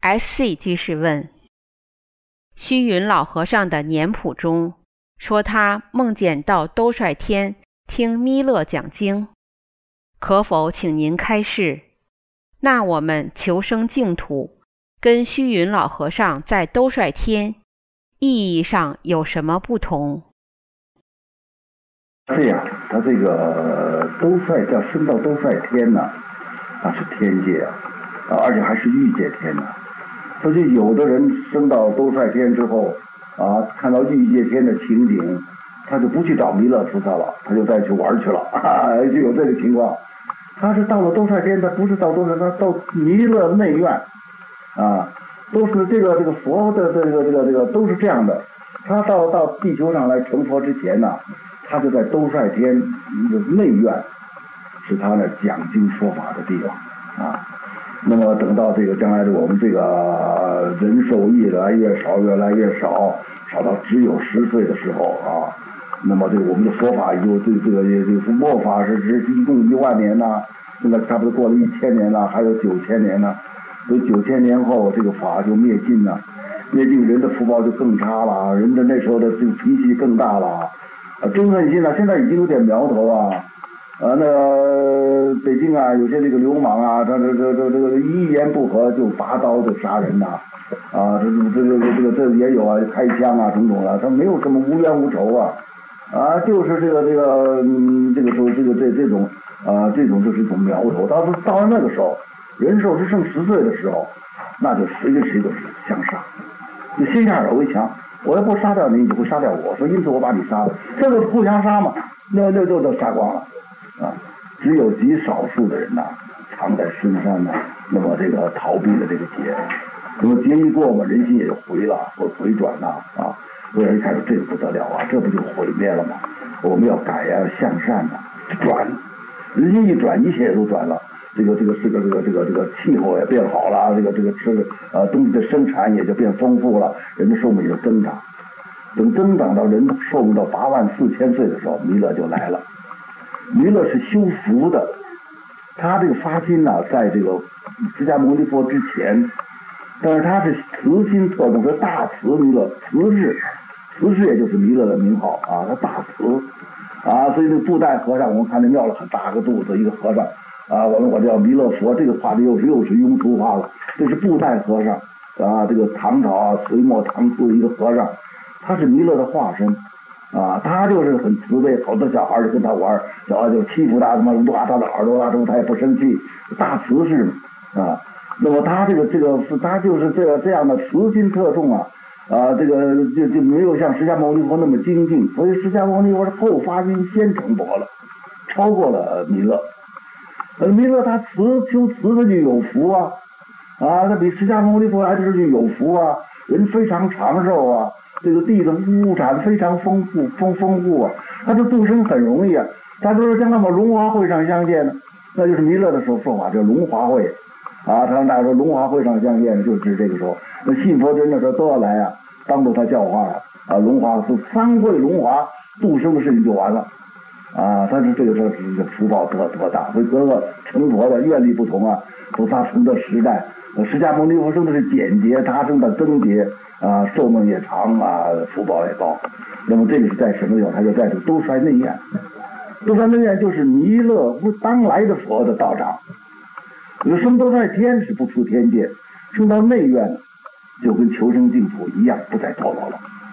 SC 居士问：虚云老和尚的年谱中说他梦见到兜率天听弥勒讲经，可否请您开示？那我们求生净土跟虚云老和尚在兜率天意义上有什么不同？ 是呀，他这个兜率叫升到兜率天呢，那是天界啊，而且还是欲界天呢。所以有的人升到兜率天之后啊，看到欲界天的情景，他就不去找弥勒菩萨了，他就再去玩去了，就有这个情况。他是到了兜率天，他不是到兜率，他到弥勒内院啊，都是这个佛的这个都是这样的。他到地球上来成佛之前呢，他就在兜率天内院，是他那讲经说法的地方啊。那么等到这个将来的我们这个人寿越来越少，越来越少，少到只有10岁的时候啊，那么这个我们的佛法就这个末法是一共1万年呐，现在差不多过了1000年了，还有9000年呢。所以9000年后这个法就灭尽了，灭尽人的福报就更差了，人的那时候的这个脾气更大了，憎恨心现在已经有点苗头啊。那北京啊，有些这个流氓啊，他这一言不合就拔刀就杀人呐，这也有啊，开枪啊，种种的，他没有什么无冤无仇啊，就是这种就是一种苗头。到了那个时候，人寿只剩10岁的时候，那就谁跟谁都是相杀，就先下手为强，我要不杀掉你，你就会杀掉我，所以因此我把你杀了，这个互相杀嘛，那就杀光了。只有极少数的人呐，藏在深山呐，那么这个逃避了这个劫，那么劫一过嘛，人心也就回转呐所以一看这个不得了啊，这不就毁灭了吗？我们要改呀，向善呐，转，人心一转，一切也都转了。这个气候也变好了，这个吃东西的生产也就变丰富了，人的寿命也就增长。等增长到人寿命到84000岁的时候，弥勒就来了。弥勒是修福的，他这个发心呢，在这个释迦牟尼佛之前，但是他是慈心特重，是大慈弥勒，慈氏也就是弥勒的名号啊，他大慈所以这个布袋和尚，我们看那庙了很大个肚子一个和尚我叫弥勒佛，这个画的又是庸俗化了，这是布袋和尚这个唐朝隋末唐初的一个和尚，他是弥勒的化身。他就是很慈悲，好多小孩就跟他玩，小孩就欺负他，他妈挖他的耳朵之后他也不生气，大慈氏嘛那么他他就是这样的慈心特重这个就没有像释迦牟尼佛那么精进，所以释迦牟尼佛是后发心先成佛了，超过了弥勒。弥勒他修慈的就有福他比释迦牟尼佛来的就有福人非常长寿这个地的物产非常丰富他的度生很容易他说是将他们龙华会上相见呢，那就是弥勒的时候说法叫龙华会他们大家说龙华会上相见就指这个时候，那信佛真的时候都要来当着他教化龙华是3会龙华度生的事情就完了但是这个时候是福报多大，所以各个成佛的愿力不同都他生的时代，释迦牟尼佛生的是简洁，他生的增节寿命也长福报也高。那么这个是在什么地方？他就在这个兜率内院。兜率内院就是弥勒当来的佛的道场。升兜率天是不出天界，升到内院就跟求生净土一样，不再堕落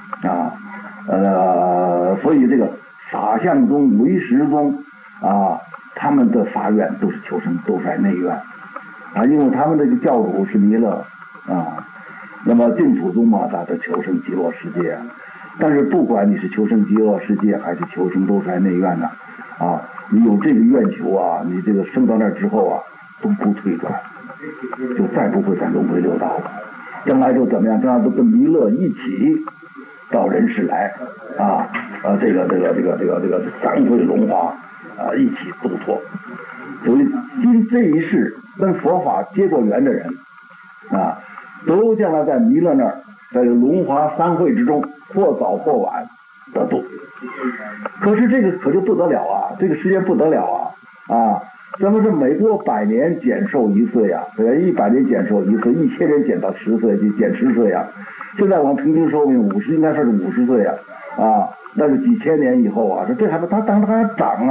了所以这个法相宗、唯识宗他们的法院都是求生兜率内院因为他们这个教主是弥勒那么净土宗嘛，他的求生极乐世界但是不管你是求生极乐世界还是求生兜率内院你有这个愿求你这个升到那之后都不退转，就再不会在轮回六道了，将来就怎么样？将来都跟弥勒一起到人世来这个3会龙华一起度脱。所以今这一世跟佛法结过缘的人都将来在弥勒那儿，在龙华3会之中，或早或晚得度。可是这个可就不得了这个时间不得了咱们是每过100年减寿1岁啊，对吧？100年减寿1岁，1000年减到10岁，就减10岁啊。现在我们平均寿命应该说是50岁啊，那是几千年以后啊，这还它涨到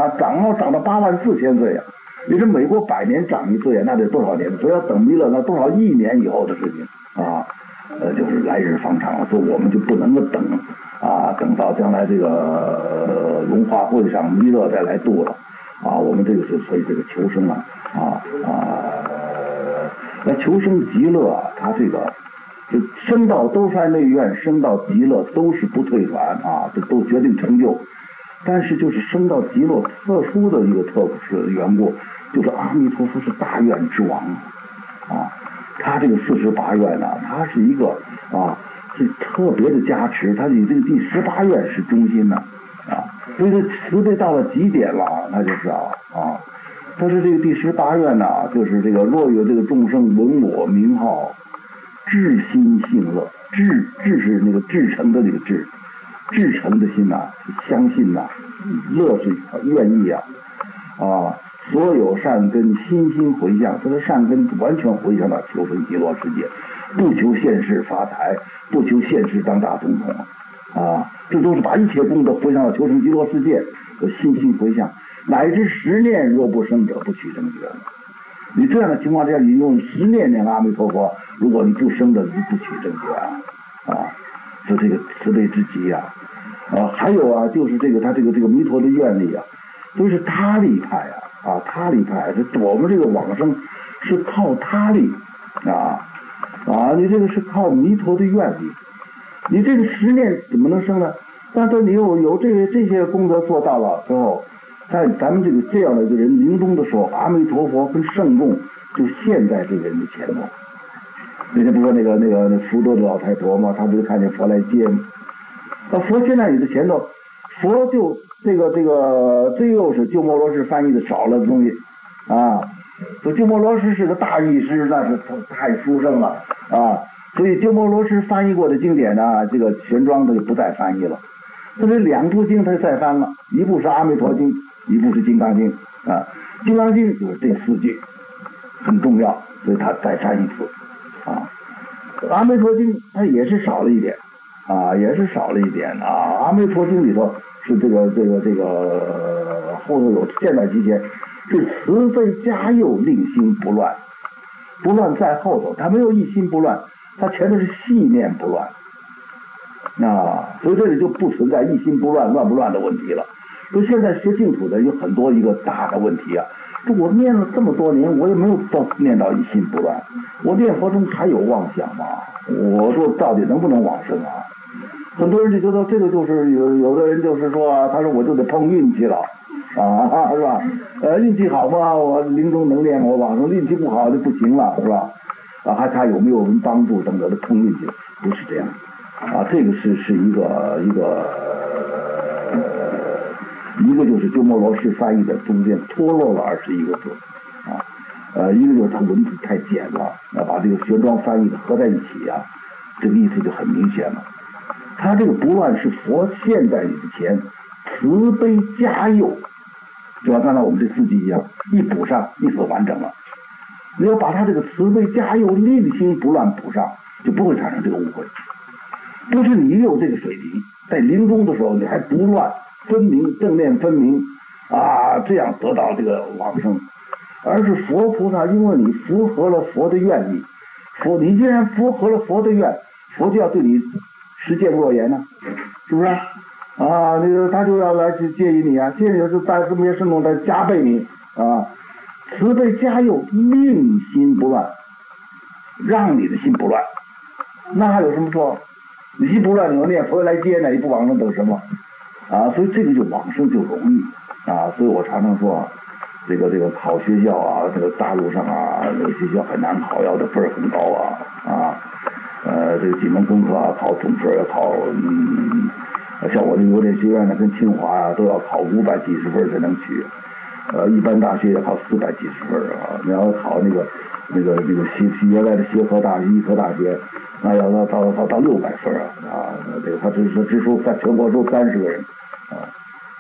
84000岁啊！你这每过100年长1岁啊，那得多少年？所以要等弥勒那多少亿年以后的事情啊，就是来日方长了，所以我们就不能够等啊，等到将来这个龙华会上弥勒再来度了啊，我们这个所以这个求生那求生极乐啊，它这个。就升到兜率内院，升到极乐都是不退转啊，这都决定成就。但是就是升到极乐特殊的一个特殊的缘故，就是阿弥陀佛是大愿之王啊，他这个48愿呢，他是一个是特别的加持，他以这个第18愿是中心呢所以这慈悲到了极点了，那就是但是这个第18愿呢，就是这个若有这个众生闻我名号。至心信乐，至是那个至诚的那个至诚的心相信乐是愿意所有善根心回向，这个善根完全回向到求生极乐世界，不求现世发财，不求现世当大总统这都是把一切功德回向到求生极乐世界的心回向，乃至10念若不生者不取正觉。你这样的情况之下，你用10念念阿弥陀佛，如果你不生的，你不取正觉是这个慈悲之极还有就是这个他这个弥陀的愿力都是他力派他力派，我们这个往生是靠他力你这个是靠弥陀的愿力，你这个10念怎么能生呢？但是你有这些功德做到了之后。在咱们这样的一个人临终的时候，阿弥陀佛跟圣众就现在这个人的前头。那天不说那个福州的老太婆吗？他不是看见佛来接吗？佛现在你的前头，佛就这个最右是鸠摩罗什翻译的少了的东西这鸠摩罗什是个大义师，那是太殊胜了所以鸠摩罗什翻译过的经典呢，这个玄奘他就不再翻译了。这2部经他再翻了，一部是阿弥陀经，一部是金刚经金刚经就是这4句很重要，所以他再翻1次阿弥陀经它也是少了一点阿弥陀经里头是这个后头有现代集结，是慈悲加佑令心不乱，不乱在后头，他没有一心不乱，他前头是细念不乱所以这里就不存在一心不乱乱不乱的问题了。所以现在学净土的有很多一个大的问题这我念了这么多年，我也没有念到一心不乱，我念佛中还有妄想吗？我说到底能不能往生很多人就觉得这个就是有的人就是说他说我就得碰运气了是吧？运气好嘛，我临终能念我往生；运气不好就不行了，是吧？还看有没有人帮助等等的碰运气，不是这样这个是一个就是鸠摩罗什翻译的中间脱落了21个字一个就是他文字太简了把这个玄奘翻译的合在一起这个意思就很明显了。他这个不乱是佛现在以前慈悲加佑，就像刚才我们这4句一样，一补上意思完整了。你要把他这个慈悲加佑令心不乱补上，就不会产生这个误会。不是你有这个水平，在临终的时候你还不乱分明，正念分明这样得到这个往生，而是佛菩萨因为你符合了佛的愿力，你既然符合了佛的愿，佛就要对你实践诺言是不是他就要来去接引你接引是在这么些圣众在加倍你慈悲加佑令心不乱，让你的心不乱，那还有什么错？你心不乱，你要念佛来接呢，你不往生等什么所以这个就往生就容易所以我常常说这个考学校这个大陆上这个学校很难考，要的分很高这个几门功课考总分要考像我这个邮电学院呢跟清华都要考500几十分才能取一般大学也考400几十分你要考那个原来的医科大学那要到600分这个他只收在全国收30个人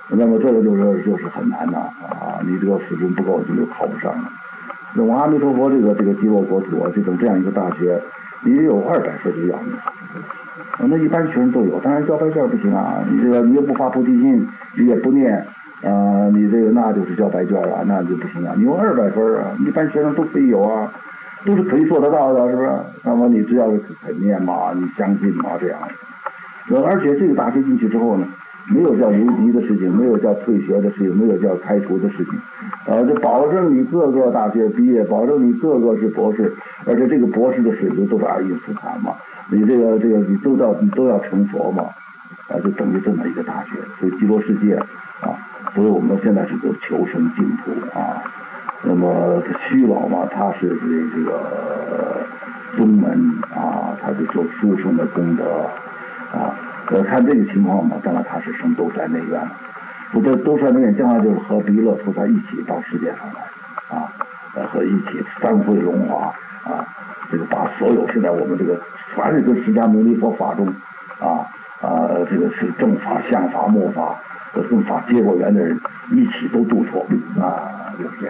那么这个就是很难呐你这个水平不够就考不上了。那么阿弥陀佛这个极乐国土这样一个大学，你有200分就要你。那一般学生都有，当然交白卷不行啊！你也不发菩提心，你也不念你那就是交白卷那就不行啊！你有200分一般学生都可以有都是可以做得到的，是不是？那么你只要是肯念嘛，你相信嘛，这样。而且这个大学进去之后呢，没有叫留级的事情，没有叫退学的事情，没有叫开除的事情，就保证你各个大学毕业，保证你各个是博士，而且这个博士的水平都是爱因斯坦嘛，你你都要成佛嘛，就等于这么一个大学。所以极乐世界所以我们现在是个求生净土那么虚老嘛，他是这个宗门他就做殊胜的功德看这个情况嘛，当然他是升兜率内院了。不对，兜率内院将来就是和弥勒菩萨一起到世界上来和一起三会龙华这个把所有现在我们这个凡是跟释迦牟尼佛法中这个是正法、相法、末法跟法结果缘的人一起都度脱就是这样。